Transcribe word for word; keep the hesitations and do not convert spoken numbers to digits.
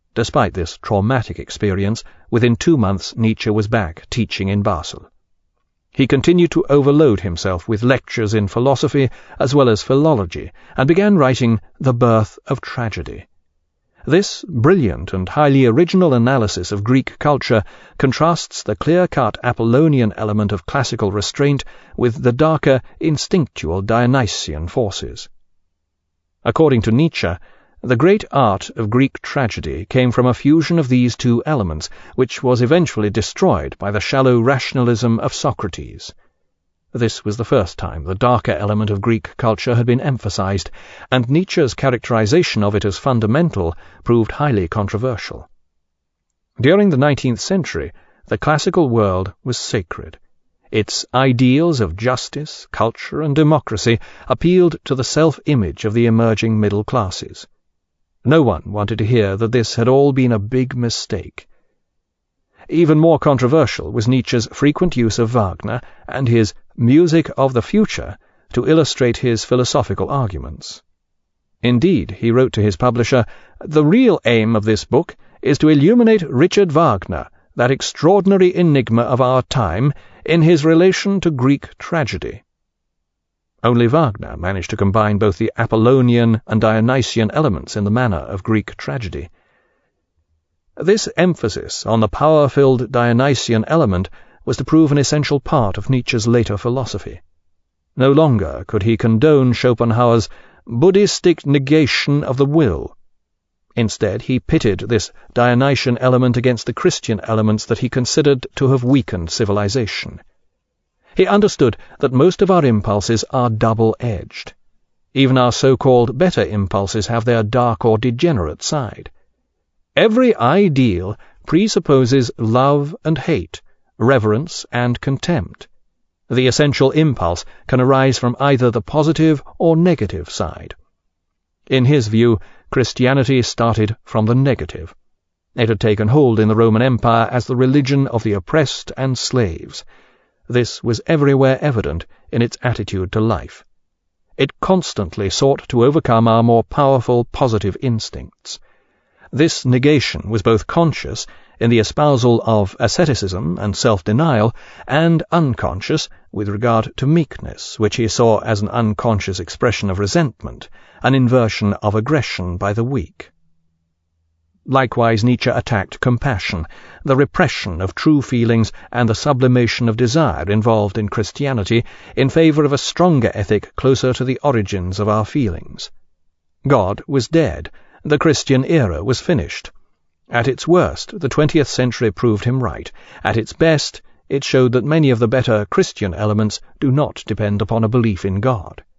Despite this traumatic experience, within two months Nietzsche was back teaching in Basel. He continued to overload himself with lectures in philosophy as well as philology, and began writing The Birth of Tragedy. This brilliant and highly original analysis of Greek culture contrasts the clear-cut Apollonian element of classical restraint with the darker, instinctual Dionysian forces. According to Nietzsche, the great art of Greek tragedy came from a fusion of these two elements, which was eventually destroyed by the shallow rationalism of Socrates. This was the first time the darker element of Greek culture had been emphasized, and Nietzsche's characterization of it as fundamental proved highly controversial. During the nineteenth century, the classical world was sacred. Its ideals of justice, culture, and democracy appealed to the self-image of the emerging middle classes. No one wanted to hear that this had all been a big mistake. Even more controversial was Nietzsche's frequent use of Wagner and his music of the future to illustrate his philosophical arguments. Indeed, he wrote to his publisher, "The real aim of this book is to illuminate Richard Wagner, that extraordinary enigma of our time, in his relation to Greek tragedy." Only Wagner managed to combine both the Apollonian and Dionysian elements in the manner of Greek tragedy. This emphasis on the power-filled Dionysian element was to prove an essential part of Nietzsche's later philosophy. No longer could he condone Schopenhauer's Buddhistic negation of the will. Instead, he pitted this Dionysian element against the Christian elements that he considered to have weakened civilization. He understood that most of our impulses are double-edged. Even our so-called better impulses have their dark or degenerate side. Every ideal presupposes love and hate, reverence and contempt. The essential impulse can arise from either the positive or negative side. In his view, Christianity started from the negative. It had taken hold in the Roman Empire as the religion of the oppressed and slaves. This was everywhere evident in its attitude to life. It constantly sought to overcome our more powerful positive instincts. This negation was both conscious in the espousal of asceticism and self-denial, and unconscious with regard to meekness, which he saw as an unconscious expression of resentment, an inversion of aggression by the weak. Likewise, Nietzsche attacked compassion, the repression of true feelings and the sublimation of desire involved in Christianity, in favor of a stronger ethic closer to the origins of our feelings. God was dead. The Christian era was finished. At its worst, the twentieth century proved him right. At its best, it showed that many of the better Christian elements do not depend upon a belief in God.